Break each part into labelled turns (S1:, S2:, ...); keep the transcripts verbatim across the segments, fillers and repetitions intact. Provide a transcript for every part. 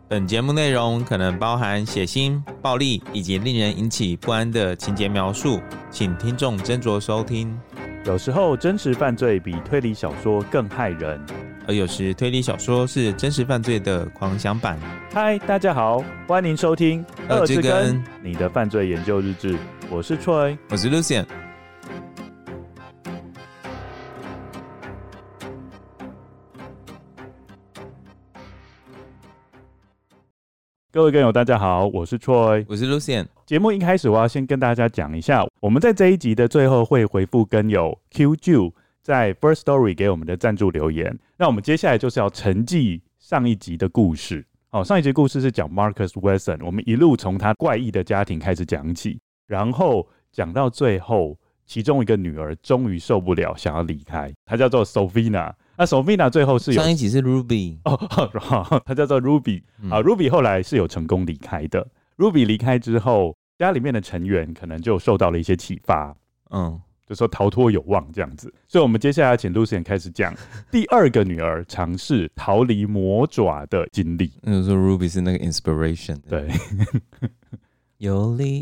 S1: 本节目内容可能包含血腥、暴力以及令人引起不安的情节描述，请听众斟酌收听。
S2: 有时候真实犯罪比推理小说更害人，
S1: 而有时推理小说是真实犯罪的狂想版。
S2: 嗨，大家好，欢迎收听
S1: 二之根
S2: 你的犯罪研究日志，我是 Troy，
S1: 我是 Lucien。
S2: 各位根友大家好，我是 Troy，
S1: 我是 Lucien。
S2: 节目一开始我要先跟大家讲一下，我们在这一集的最后会回复根友 Q J 在 First Story 给我们的赞助留言。那我们接下来就是要承继上一集的故事。哦，上一集故事是讲 Marcus Wilson， 我们一路从他怪异的家庭开始讲起，然后讲到最后，其中一个女儿终于受不了，想要离开，她叫做 Sofina。那 Sofina 最后是有
S1: 上一集是 Ruby
S2: 哦，她叫做 Ruby、嗯啊、Ruby 后来是有成功离开的。Ruby 离开之后，家里面的成员可能就受到了一些启发，嗯，就说逃脱有望这样子。所以我们接下来请 Lucien 开始讲第二个女儿尝试逃离魔爪的经历。
S1: 那时候 Ruby 是那个 inspiration，
S2: 对
S1: 有力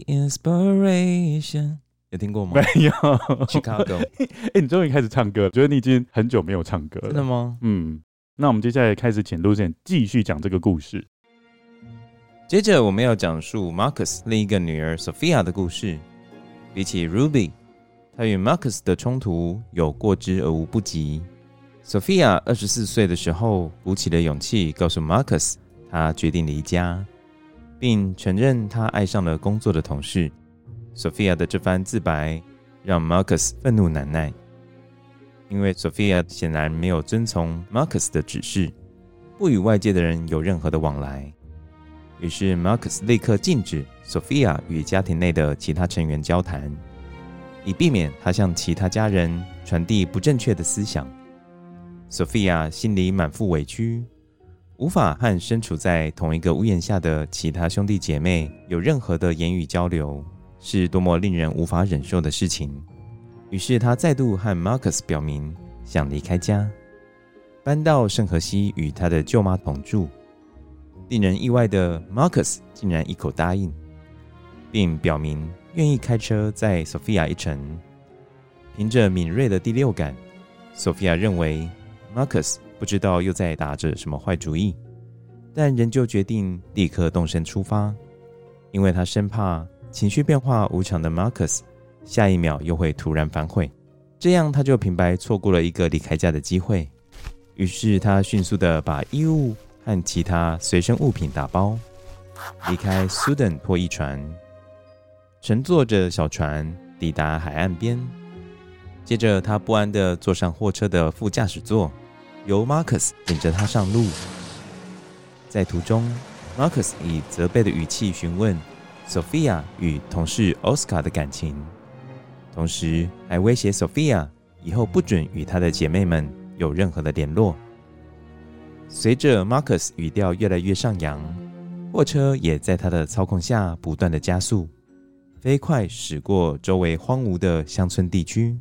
S1: inspiration，有听过吗？
S2: 没有。
S1: Chicago
S2: 欸，你终于开始唱歌了，觉得你已经很久没有唱歌了。
S1: 真的吗？
S2: 嗯，那我们接下来开始请 Lucien 继续讲这个故事。
S1: 接着我们要讲述 Marcus 另一个女儿 Sophia 的故事。比起 Ruby， 她与 Marcus 的冲突有过之而无不及。Sophia 二十四岁的时候鼓起了勇气告诉 Marcus 她决定离家，并承认她爱上了工作的同事。Sophia 的这番自白让 Marcus 愤怒难耐，因为 Sophia 显然没有遵从 Marcus 的指示，不与外界的人有任何的往来。于是 Marcus 立刻禁止 Sophia 与家庭内的其他成员交谈，以避免他向其他家人传递不正确的思想。Sophia 心里满腹委屈，无法和身处在同一个屋檐下的其他兄弟姐妹有任何的言语交流，是多么令人无法忍受的事情。于是他再度和 Marcus 表明想离开家，搬到圣荷西与他的舅妈同住。令人意外的 Marcus 竟然一口答应，并表明愿意开车载 Sophia 一程。凭着敏锐的第六感， Sophia 认为 Marcus 不知道又在打着什么坏主意，但仍旧决定立刻动身出发，因为他生怕情绪变化无常的 Marcus 下一秒又会突然反悔，这样他就平白错过了一个离开家的机会。于是他迅速地把衣物和其他随身物品打包，离开苏登破译船，乘坐着小船抵达海岸边。接着他不安地坐上货车的副驾驶座，由 Marcus 领着他上路。在途中， Marcus 以责备的语气询问 Sophia 与同事 Oscar 的感情，同时还威胁 Sophia 以后不准与她的姐妹们有任何的联络。随着 Marcus 语调越来越上扬，货车也在他的操控下不断的加速，飞快驶过周围荒芜的乡村地区。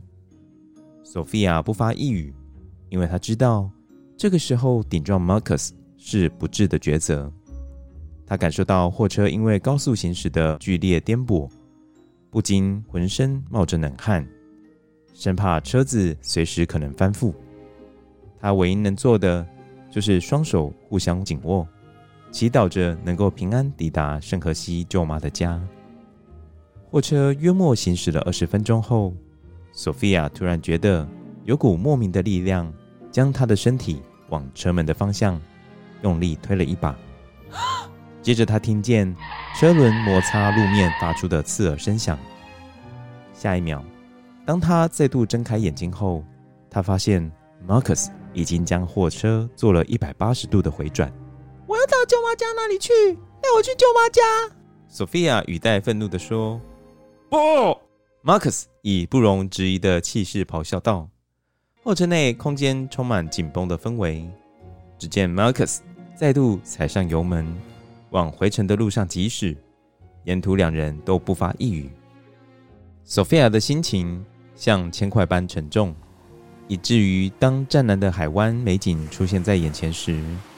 S1: Sophia 不发一语，因为她知道这个时候顶撞 Marcus 是不智的抉择。她感受到货车因为高速行驶的剧烈颠簸，不禁浑身冒着冷汗，生怕车子随时可能翻覆。她唯一能做的就是双手互相紧握，祈祷着能够平安抵达圣荷西舅妈的家。货车约莫行驶了二十分钟后， Sophia 突然觉得有股莫名的力量将她的身体往车门的方向用力推了一把。接着她听见车轮摩擦路面发出的刺耳声响。下一秒，当她再度睁开眼睛后，她发现 Marcus 已经将货车做了一百八十度的回转。
S3: 我要到舅妈家那里去，带我去舅妈家。
S1: Sophia 语带愤怒地说。
S2: 不，
S1: Marcus 以不容置疑的气势咆哮道。货车内空间充满紧绷的氛围，只见 Marcus 再度踩上油门，往回程的路上疾驶，沿途两人都不发一语。Sophia 的心情像铅块般沉重，以至于当湛蓝的海湾美景出现在眼前时，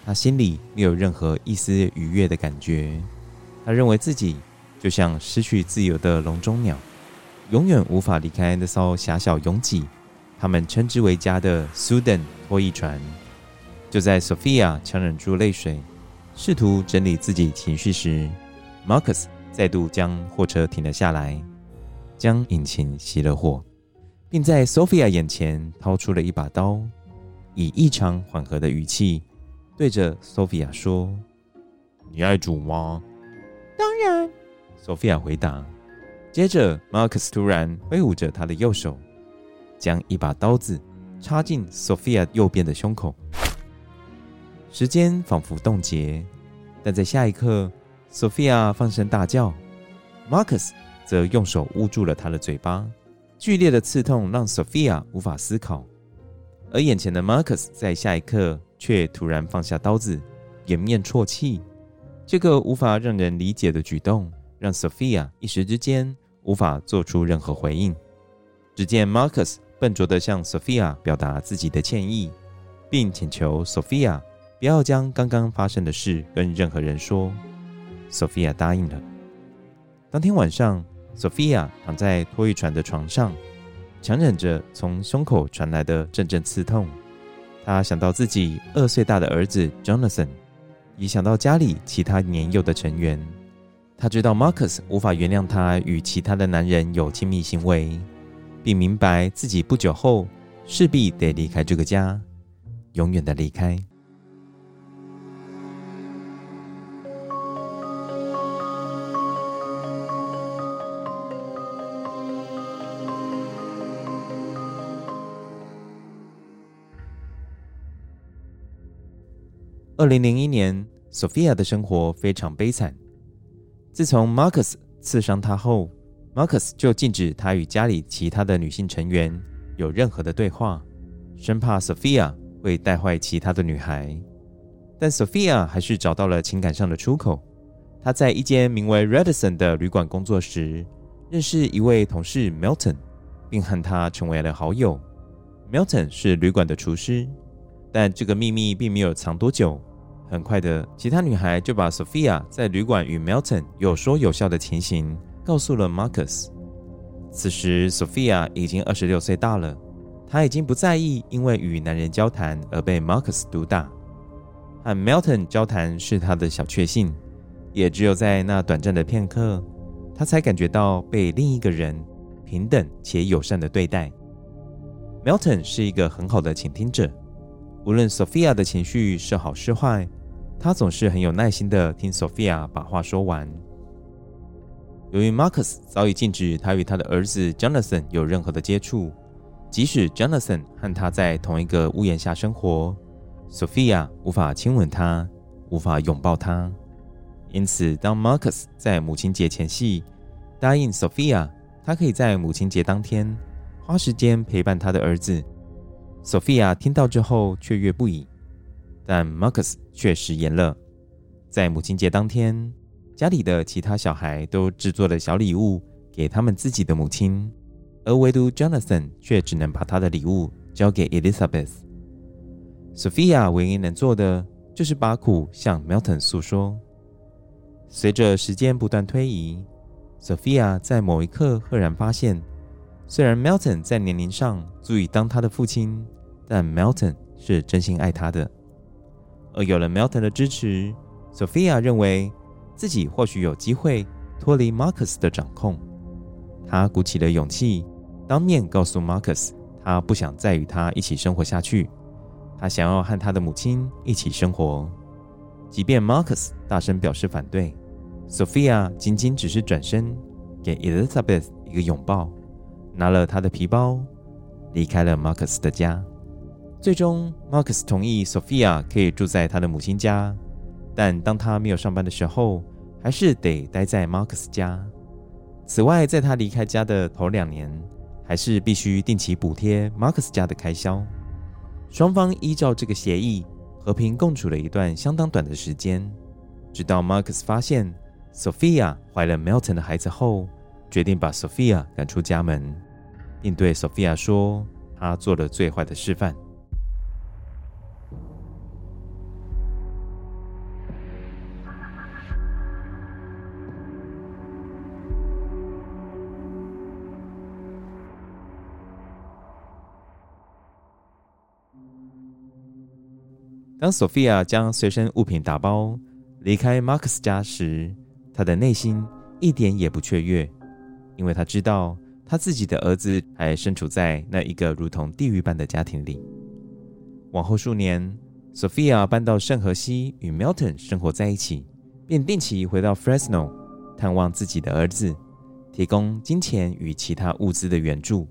S1: 他心里没有任何一丝愉悦的感觉。他认为自己就像失去自由的笼中鸟，永远无法离开那艘狭小拥挤、他们称之为家的 Sudan 拖曳船。就在 Sophia 强忍住泪水，试图整理自己情绪时， Marcus 再度将货车停了下来，将引擎熄了火，并在 Sophia 眼前掏出了一把刀，以异常缓和的语气对着 Sophia 说：“你爱煮吗？”“
S3: 当然。”
S1: Sophia 回答。接着 Marcus 突然挥舞着他的右手，将一把刀子插进 Sophia 右边的胸口。时间仿佛冻结，但在下一刻 Sophia 放声大叫， Marcus 则用手捂住了她的嘴巴。剧烈的刺痛让 Sophia 无法思考，而眼前的 Marcus 在下一刻却突然放下刀子，掩面啜泣。这个无法让人理解的举动让 Sophia 一时之间无法做出任何回应。只见 Marcus 笨拙地向 Sophia 表达自己的歉意，并请求 Sophia 不要将刚刚发生的事跟任何人说。 Sophia 答应了。当天晚上， Sophia 躺在拖曳船的床上，强忍着从胸口传来的阵阵刺痛。她想到自己二岁大的儿子 Jonathan， 也想到家里其他年幼的成员。她知道 Marcus 无法原谅她与其他的男人有亲密行为，并明白自己不久后势必得离开这个家，永远的离开。二零零一年 Sophia 的生活非常悲惨。自从 Marcus 刺伤她后， Marcus 就禁止她与家里其他的女性成员有任何的对话，生怕 Sophia 会带坏其他的女孩。但 Sophia 还是找到了情感上的出口。她在一间名为 Radisson 的旅馆工作时，认识一位同事 Milton， 并和他成为了好友。 Milton 是旅馆的厨师，但这个秘密并没有藏多久。很快的，其他女孩就把 Sophia 在旅馆与 Milton 有说有笑的情形告诉了 Marcus。 此时 Sophia 已经二十六岁大了，她已经不在意因为与男人交谈而被 Marcus 毒打。和 Milton 交谈是她的小确幸，也只有在那短暂的片刻，她才感觉到被另一个人平等且友善的对待。 Milton 是一个很好的倾听者，无论 Sophia 的情绪是好是坏，他总是很有耐心地听 Sophia 把话说完。由于 Marcus 早已禁止他与他的儿子 Jonathan 有任何的接触，即使 Jonathan 和他在同一个屋檐下生活， Sophia 无法亲吻他，无法拥抱他。因此当 Marcus 在母亲节前夕答应 Sophia 他可以在母亲节当天花时间陪伴他的儿子， Sophia 听到之后雀跃不已。但 Marcus 却食言了。在母亲节当天，家里的其他小孩都制作了小礼物给他们自己的母亲，而唯独 Jonathan 却只能把他的礼物交给 Elizabeth。 Sophia 唯一能做的就是把苦向 Milton 诉说。随着时间不断推移， Sophia 在某一刻赫然发现，虽然 Milton 在年龄上足以当他的父亲，但 Milton 是真心爱他的。而有了 Milton 的支持， Sophia 认为自己或许有机会脱离 Marcus 的掌控。她鼓起了勇气，当面告诉 Marcus 她不想再与他一起生活下去，她想要和她的母亲一起生活。即便 Marcus 大声表示反对， Sophia 仅仅只是转身给 Elizabeth 一个拥抱，拿了她的皮包，离开了 Marcus 的家。最终 Marcus 同意 Sophia 可以住在他的母亲家，但当他没有上班的时候，还是得待在 Marcus 家。此外，在他离开家的头两年，还是必须定期补贴 Marcus 家的开销。双方依照这个协议和平共处了一段相当短的时间，直到 Marcus 发现 Sophia 怀了 Milton 的孩子后，决定把 Sophia 赶出家门，并对 Sophia 说他做了最坏的示范。 当 Sophia 将随身物品打包离开 Marcus 家时，她的内心一点也不雀跃，因为她知道她自己的儿子还身处在那一个如同地狱般的家庭里。往后数年， Sophia 搬到圣荷西与 Milton 生活在一起，便定期回到 Fresno 探望自己的儿子，提供金钱与其他物资的援助。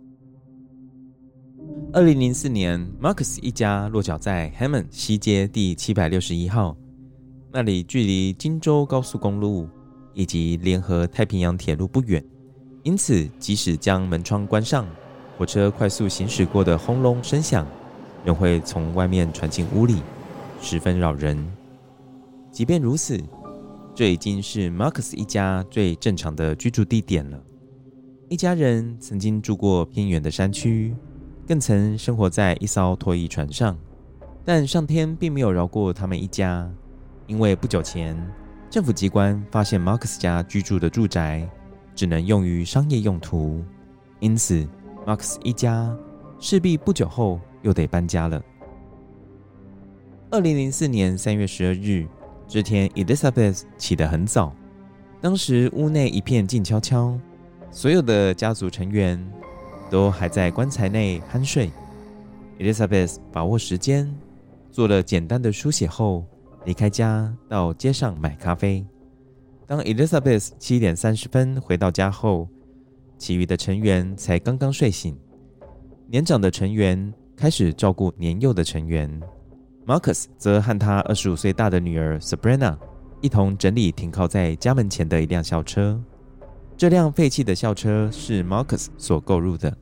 S1: 二零零四年 Marcus 一家落脚在 Hammond 西街第七百六十一号，那里距离金州高速公路以及联合太平洋铁路不远，因此即使将门窗关上，火车快速行驶过的轰隆声响仍会从外面传进屋里，十分扰人。即便如此，这已经是 Marcus 一家最正常的居住地点了。一家人曾经住过偏远的山区，更曾生活在一艘拖曳船上，但上天并没有饶过他们一家，因为不久前政府机关发现 Marcus 家居住的住宅只能用于商业用途，因此 Marcus 一家势必不久后又得搬家了。二零零四年三月十二日，这天 Elizabeth 起得很早，当时屋内一片静悄悄，所有的家族成员都还在棺材内酣睡。 Elizabeth 把握时间，做了简单的书写后离开家到街上买咖啡。当 Elizabeth 七点三十分回到家后，其余的成员才刚刚睡醒。年长的成员开始照顾年幼的成员， Marcus 则和他二十五岁大的女儿 Sabrina 一同整理停靠在家门前的一辆校车。这辆废弃的校车是 Marcus 所购入的。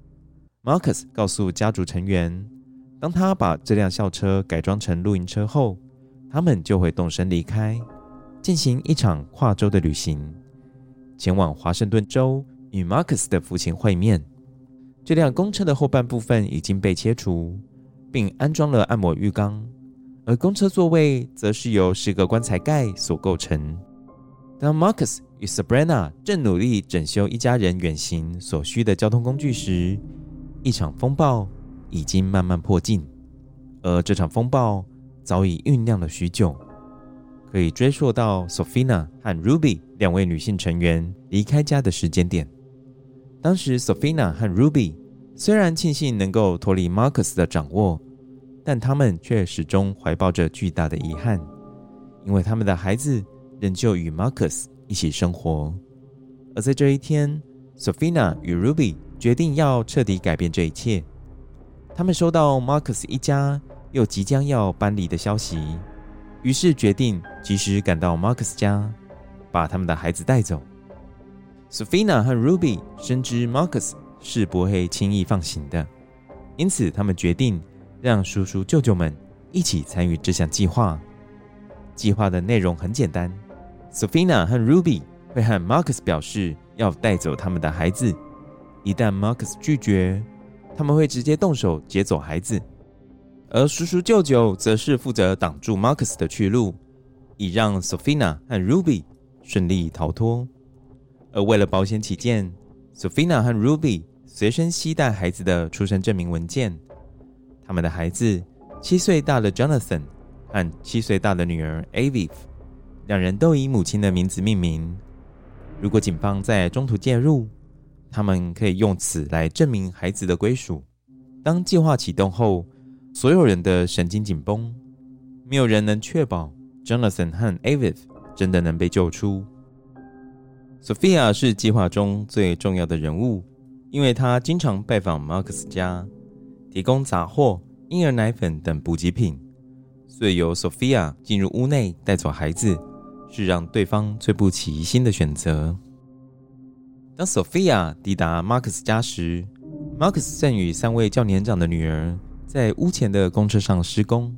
S1: Marcus 告诉家族成员，当他把这辆校车改装成露营车后，他们就会动身离开，进行一场跨州的旅行，前往华盛顿州与 Marcus 的父亲会面。这辆公车的后半部分已经被切除，并安装了按摩浴缸，而公车座位则是由十个棺材盖所构成。当 Marcus 与 Sabrina 正努力整修一家人远行所需的交通工具时，一场风暴已经慢慢迫近，而这场风暴早已酝酿了许久，可以追溯到 Sophia 和 Ruby 两位女性成员离开家的时间点。当时 Sophia 和 Ruby 虽然庆幸能够脱离 Marcus 的掌握，但他们却始终怀抱着巨大的遗憾，因为他们的孩子仍旧与 Marcus 一起生活。而在这一天， Sophia 与 Ruby 决定要彻底改变这一切。他们收到 Marcus 一家又即将要搬离的消息，于是决定及时赶到 Marcus 家，把他们的孩子带走。Sophia 和 Ruby 深知 Marcus 是不会轻易放行的，因此他们决定让叔叔舅舅们一起参与这项计划。计划的内容很简单， Sophia 和 Ruby 会和 Marcus 表示要带走他们的孩子，一旦 Marcus 拒绝，他们会直接动手劫走孩子，而叔叔舅舅则是负责挡住 Marcus 的去路，以让 Sophia 和 Ruby 顺利逃脱。而为了保险起见， Sophia 和 Ruby 随身携带孩子的出生证明文件。他们的孩子七岁大的 Jonathan 和七岁大的女儿 Aviv， 两人都以母亲的名字命名。如果警方在中途介入，他们可以用此来证明孩子的归属。当计划启动后，所有人的神经紧绷，没有人能确保 Jonathan 和 Aviv 真的能被救出。Sophia 是计划中最重要的人物，因为她经常拜访 Marcus 家，提供杂货、婴儿奶粉等补给品，所以由 Sophia 进入屋内带走孩子，是让对方最不起疑心的选择。当 Sophia 抵达 Marcus 家时， Marcus 正与三位较年长的女儿在屋前的公车上施工。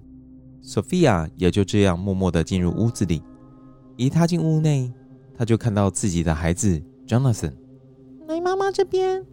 S1: Sophia 也就这样默默地进入屋子里，一踏进屋内，她就看到自己的孩子 Jonathan。
S3: 来妈妈这边。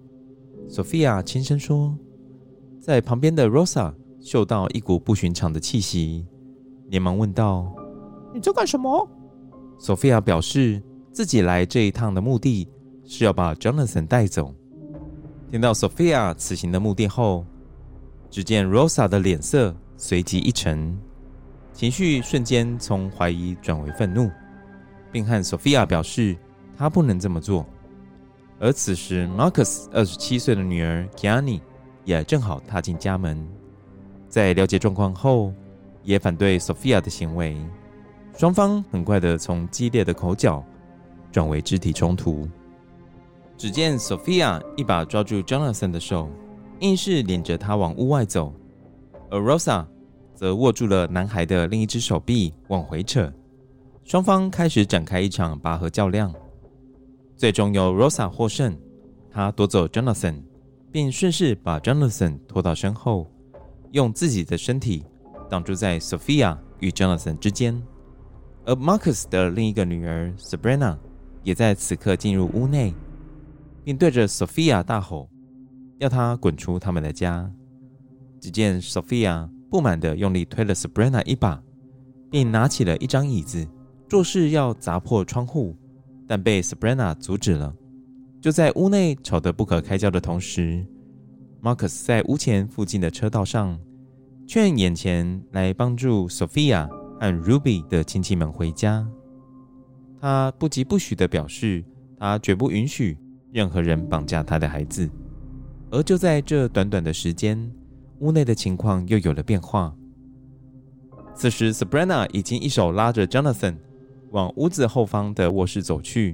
S1: Sophia 轻声说。在旁边的 Rosa 嗅到一股不寻常的气息，连忙问道：
S3: 你在干什么？
S1: Sophia 表示自己来这一趟的目的是要把 Jonathan 带走。听到 Sophia 此行的目的后，只见 Rosa 的脸色随即一沉，情绪瞬间从怀疑转为愤怒，并和 Sophia 表示他不能这么做。而此时 Marcus 二十七岁的女儿 Kiani 也正好踏进家门，在了解状况后也反对 Sophia 的行为，双方很快的从激烈的口角转为肢体冲突。只见 Sophia 一把抓住 Jonathan 的手，硬是领着他往屋外走，而 Rosa 则握住了男孩的另一只手臂往回扯，双方开始展开一场拔河较量。最终由 Rosa 获胜，她夺走 Jonathan， 并顺势把 Jonathan 拖到身后，用自己的身体挡住在 Sophia 与 Jonathan 之间。而 Marcus 的另一个女儿 Sabrina 也在此刻进入屋内，并对着 Sophia 大吼，要她滚出他们的家。只见 Sophia 不满地用力推了 Sabrina 一把，并拿起了一张椅子，作势要砸破窗户，但被 Sabrina 阻止了。就在屋内吵得不可开交的同时， Marcus 在屋前附近的车道上劝眼前来帮助 Sophia 和 Ruby 的亲戚们回家。他不疾不徐地表示，他绝不允许任何人绑架他的孩子。而就在这短短的时间，屋内的情况又有了变化。此时 Sabrina 已经一手拉着 Jonathan 往屋子后方的卧室走去，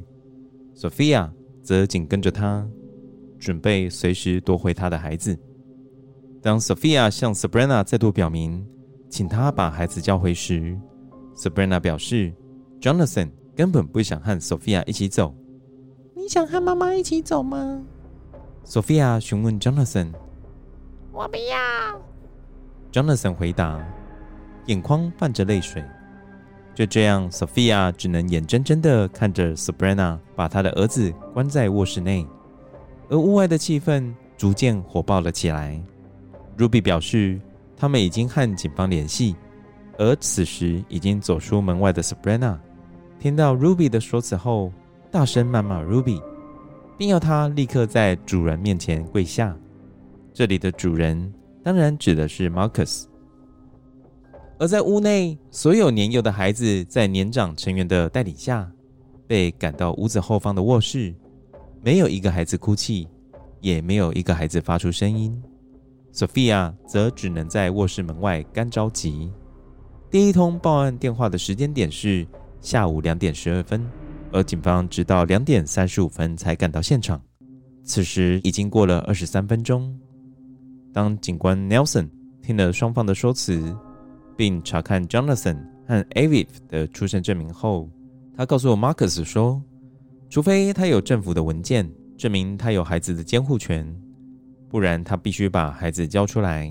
S1: Sophia 则紧跟着他，准备随时夺回他的孩子。当 Sophia 向 Sabrina 再度表明请他把孩子交回时， Sabrina 表示 Jonathan 根本不想和 Sophia 一起走。
S3: 你想和妈妈一起走吗？
S1: Sophia 询问 Jonathan。
S3: 我不要。
S1: Jonathan 回答，眼眶泛着泪水。就这样 Sophia 只能眼睁睁地看着 Sabrina 把她的儿子关在卧室内，而屋外的气氛逐渐火爆了起来。 Ruby 表示他们已经和警方联系，而此时已经走出门外的 Sabrina 听到 Ruby 的说辞后，大声谩骂 Ruby， 并要她立刻在主人面前跪下。这里的主人当然指的是 Marcus。而在屋内，所有年幼的孩子在年长成员的带领下被赶到屋子后方的卧室，没有一个孩子哭泣，也没有一个孩子发出声音。 Sophia 则只能在卧室门外干着急。第一通报案电话的时间点是下午两点十二分，而警方直到两点三十五分才赶到现场。此时已经过了二十三分钟。当警官 Nelson 听了双方的说辞，并查看 Jonathan 和 Aviv 的出生证明后，他告诉 Marcus 说，除非他有政府的文件证明他有孩子的监护权，不然他必须把孩子交出来。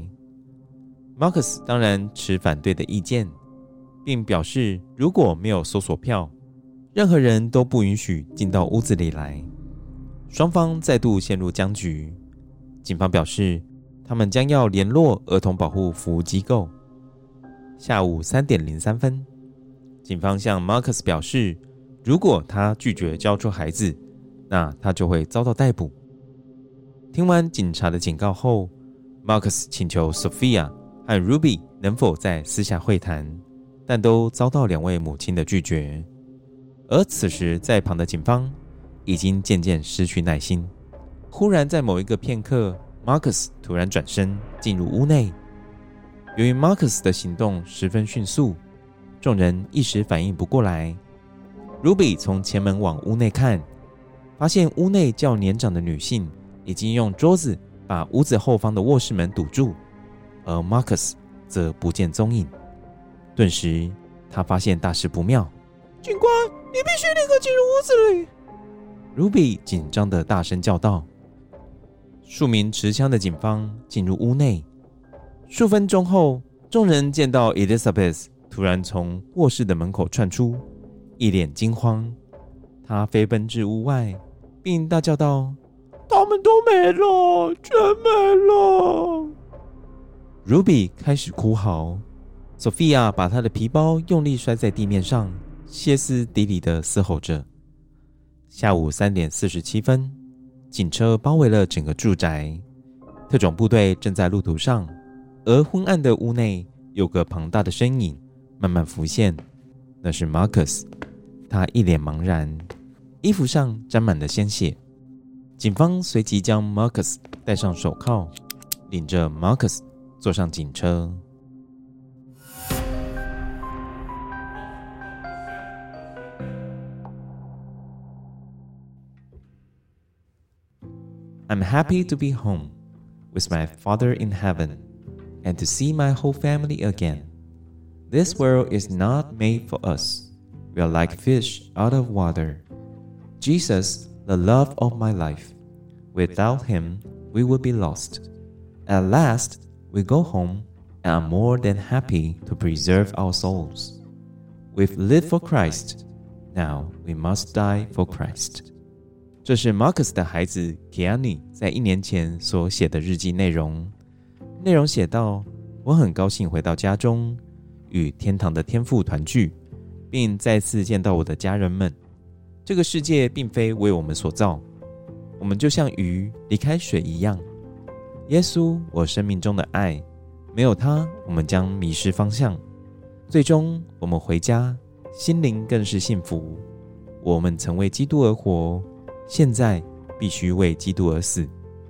S1: Marcus 当然持反对的意见，并表示如果没有搜索票，任何人都不允许进到屋子里来。双方再度陷入僵局。警方表示他们将要联络儿童保护服务机构。下午三点零三分，警方向 Marcus 表示，如果他拒绝交出孩子，那他就会遭到逮捕。听完警察的警告后， Marcus 请求 Sophia 和 Ruby 能否在私下会谈，但都遭到两位母亲的拒绝。而此时在旁的警方已经渐渐失去耐心。忽然在某一个片刻， Marcus 突然转身进入屋内。由于 Marcus 的行动十分迅速，众人一时反应不过来。 Ruby 从前门往屋内看，发现屋内较年长的女性已经用桌子把屋子后方的卧室门堵住，而 Marcus 则不见踪影。顿时他发现大事不妙。
S3: 警官，你必须立刻进入屋子里。
S1: Ruby 紧张地大声叫道。数名持枪的警方进入屋内。数分钟后，众人见到 Elizabeth 突然从卧室的门口窜出，一脸惊慌。她飞奔至屋外，并大叫道：
S3: 他们都没了，全没了。
S1: Ruby 开始哭嚎。 Sophia 把她的皮包用力摔在地面上，歇斯底里地嘶吼着。下午三点四十七分，警车包围了整个住宅，特种部队正在路途上，而昏暗的屋内有个庞大的身影慢慢浮现，那是 Marcus。 他一脸茫然，衣服上沾满了鲜血。警方随即将 Marcus 戴上手铐，领着 Marcus 坐上警车。I'm happy to be home with my Father in heaven and to see my whole family again. This world is not made for us. We are like fish out of water. Jesus, the love of my life. Without him, we would be lost. At last, we go home and are more than happy to preserve our souls. We've lived for Christ. Now we must die for Christ. 这是 Marcus 的孩子 Keanu 在一年前所写的日记内容。内容写道：我很高兴回到家中，与天堂的天父团聚，并再次见到我的家人们。这个世界并非为我们所造，我们就像鱼离开水一样。耶稣，我生命中的爱，没有他，我们将迷失方向。最终，我们回家，心灵更是幸福。我们曾为基督而活，现在必须为基督而死。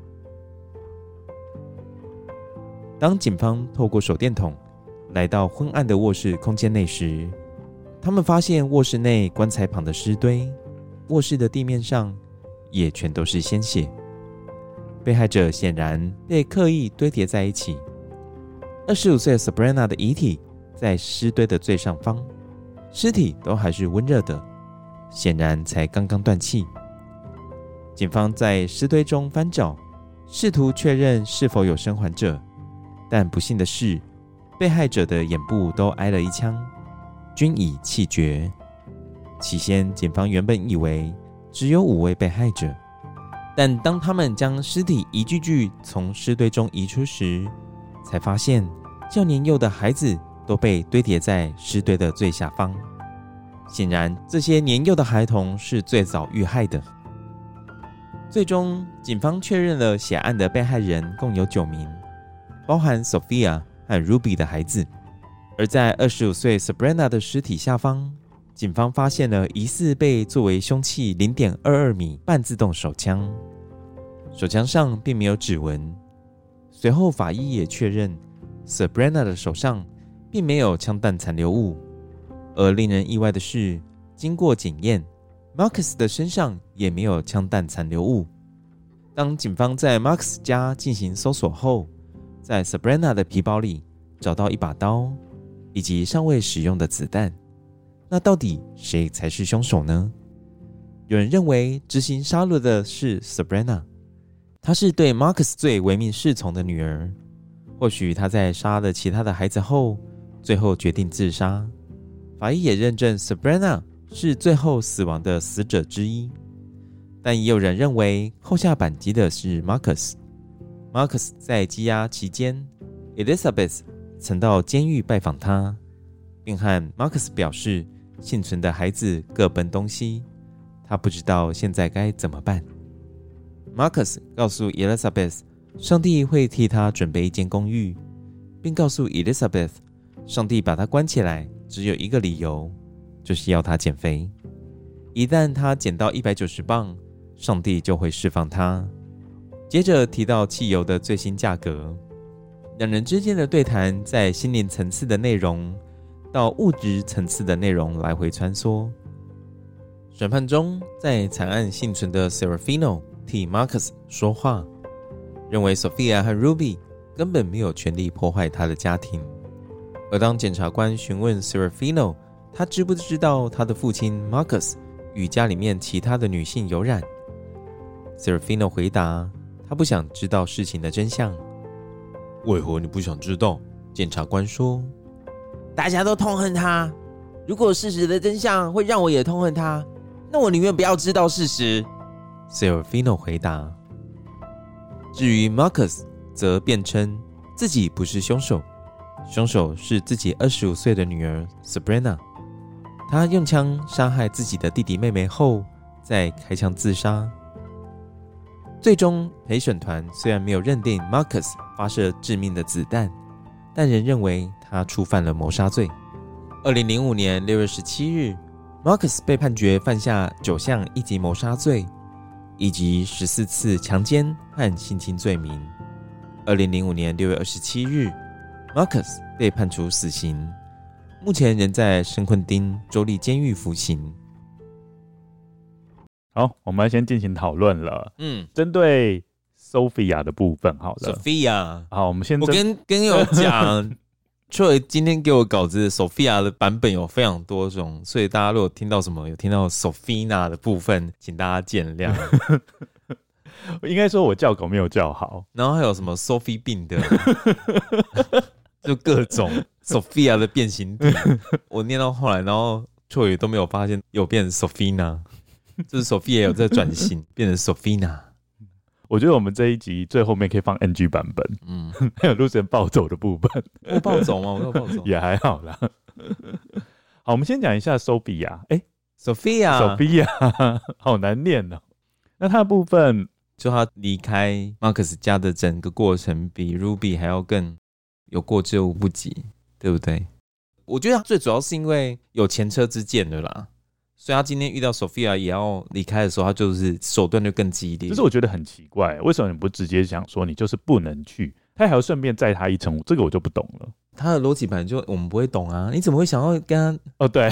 S1: 当警方透过手电筒来到昏暗的卧室空间内时，他们发现卧室内棺材旁的尸堆，卧室的地面上也全都是鲜血。被害者显然被刻意堆叠在一起。二十五岁的 Sabrina 的遗体在尸堆的最上方，尸体都还是温热的，显然才刚刚断气。警方在尸堆中翻找，试图确认是否有生还者，但不幸的是，被害者的眼部都挨了一枪，均已气绝。起先，警方原本以为只有五位被害者，但当他们将尸体一具具从尸堆中移出时，才发现较年幼的孩子都被堆叠在尸堆的最下方。显然，这些年幼的孩童是最早遇害的。最终，警方确认了血案的被害人共有九名，包含 Sophia 和 Ruby 的孩子。而在二十五岁 Sabrina 的尸体下方，警方发现了疑似被作为凶器 零点二二米半自动手枪，手枪上并没有指纹。随后法医也确认 Sabrina 的手上并没有枪弹残留物。而令人意外的是，经过检验， Marcus 的身上也没有枪弹残留物。当警方在 Marcus 家进行搜索后，在 Sabrina 的皮包里找到一把刀以及尚未使用的子弹。那到底谁才是凶手呢？有人认为执行杀戮的是 Sabrina， 她是对 Marcus 最唯命是从的女儿。或许她在杀了其他的孩子后，最后决定自杀。法医也认证 Sabrina 是最后死亡的死者之一，但也有人认为后下扳机的是 Marcus。Marcus 在羁押期间 ，Elizabeth 曾到监狱拜访他，并和 Marcus 表示幸存的孩子各奔东西，他不知道现在该怎么办。Marcus 告诉 Elizabeth， 上帝会替他准备一间公寓，并告诉 Elizabeth， 上帝把他关起来只有一个理由，就是要他减肥。一旦他减到一百九十磅，上帝就会释放他。接着提到汽油的最新价格，两人之间的对谈在心灵层次的内容到物质层次的内容来回穿梭。审判中，在惨案幸存的 Serafino 替 Marcus 说话，认为 Sophia 和 Ruby 根本没有权利破坏他的家庭。而当检察官询问 Serafino 他知不知道他的父亲 Marcus 与家里面其他的女性有染， Serafino 回答他不想知道事情的真相。为何你不想知道？检察官说，
S3: 大家都痛恨他，如果事实的真相会让我也痛恨他，那我宁愿不要知道事实。
S1: Serafino 回答。至于 Marcus 则辩称自己不是凶手，凶手是自己二十五岁的女儿 Sabrina， 他用枪杀害自己的弟弟妹妹后再开枪自杀。最终陪审团虽然没有认定 Marcus 发射致命的子弹， 但仍认为他触犯了谋杀罪。二零零五年六月十七日 Marcus 被判决犯下九项一级谋杀罪以及十四次强奸和性侵罪名。二零零五年六月二十七日 Marcus 被判处死刑，目前仍在圣昆汀州立监狱服刑。
S2: 好，我们先进行讨论了。
S1: 嗯，
S2: 针对 Sophia 的部分，好了
S1: ，Sophia，
S2: 好，我们先
S1: 我跟跟有讲，Troy 今天给我稿子 ，Sophia 的版本有非常多种，所以大家如果听到什么有听到 Sophina 的部分，请大家见谅。
S2: 应该说我叫狗没有叫好，
S1: 然后还有什么 Sophie 病的，就各种 Sophia 的变形体，我念到后来，然后 Troy 都没有发现有变成 Sophina。就是 Sophia 也有在转型，变成 Sophina。
S2: 我觉得我们这一集最后面可以放 N G 版本，嗯，还有 Lucian 暴走的部分。
S1: 我暴走吗？我有暴走，
S2: 也还好啦。好，我们先讲一下 Sophia， 哎、欸、，Sophia，Sophia， 好难念哦。那它的部分，
S1: 就他离开 Marcus 家的整个过程，比 Ruby 还要更有过之而无不及，对不对？我觉得最主要是因为有前车之鉴的啦。所以他今天遇到 Sophia 也要离开的时候，他就是手段就更激烈。
S2: 就是我觉得很奇怪，为什么你不直接想说你就是不能去，他还要顺便载他一程，这个我就不懂了。
S1: 他的逻辑本来就我们不会懂啊，你怎么会想要跟他？
S2: 哦，对，